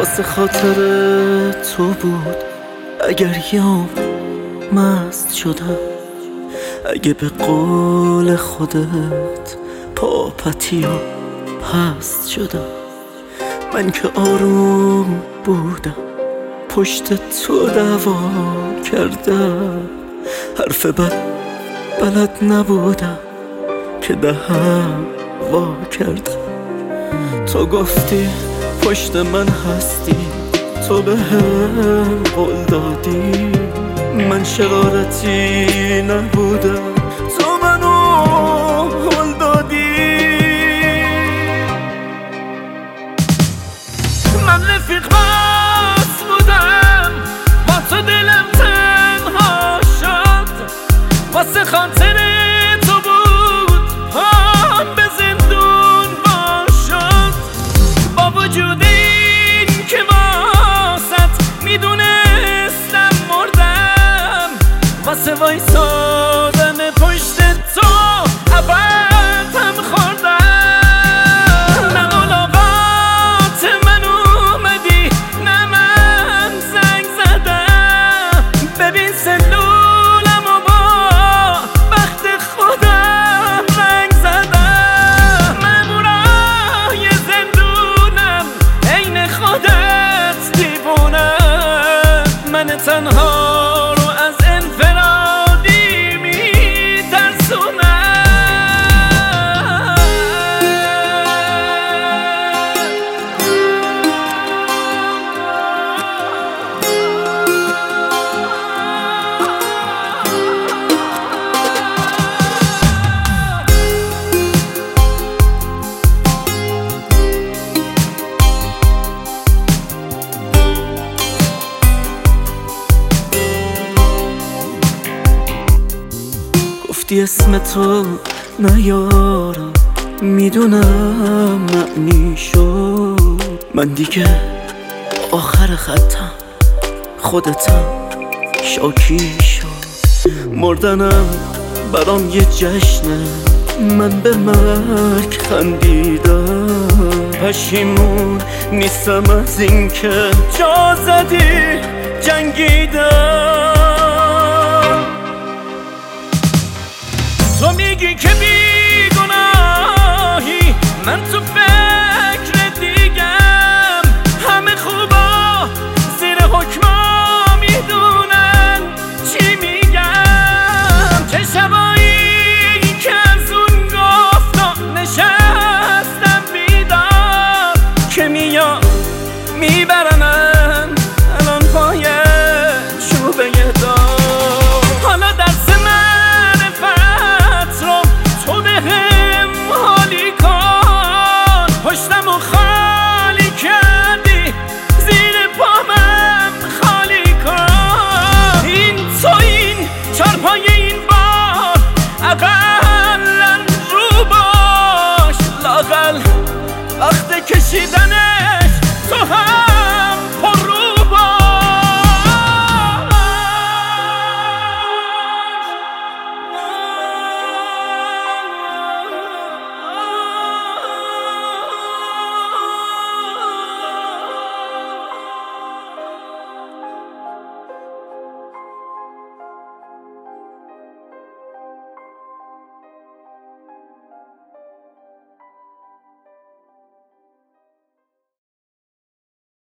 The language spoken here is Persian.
واسه خاطر تو بود اگر یام مست شدم، اگه به قول خودت پاپتی و پست شدم. من که آروم بودم پشت تو دعوا کردم، حرف بلد نبودم که دهم وا کردم. تو گفتی پشت من هستی، تو به هم قول دادی، من شرارتی نبودم، تو منو قول دادی. من رفیق بس بودم با تو دلم تنها شد، واسه خاطر تو بود هم به زندون باشد. با وجود این که واسط میدونستم مردم، واسه وایسادن پشت تو ابدم خوردم. نه ملاقات من اومدی نه من زنگ زدم، ببین سلولم و با بخت خودم رنگ زدم. مامورای زندونم عین خودت دیوونم، من تنها رو از انفرادی میترسونم. گفتی اسم تو نیارم، میدونم معنی شد. من دیگه آخر خطم، خودتم شاکی شد. مردنم برام یه جشنه، من به مرگ خندیدم. پشیمون نیستم از این که جا زدی جنگیدم. تو میگی که بیگناهی، من تو